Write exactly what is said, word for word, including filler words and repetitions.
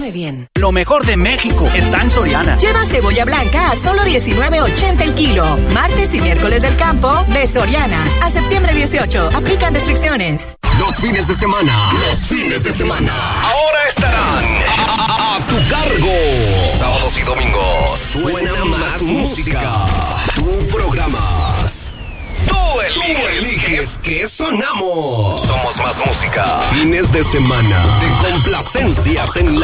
Come bien. Lo mejor de México está en Soriana. Lleva cebolla blanca a solo diecinueve ochenta el kilo. Martes y miércoles del campo de Soriana. A septiembre dieciocho. Aplican restricciones. Los fines de semana. Los fines de semana. Ahora estarán a, a, a tu cargo. Sábados y domingos. Suena más música. Tú programas. Tú eliges, Tú eliges qué sonamos. Somos más música. Fines de semana de complacencias en la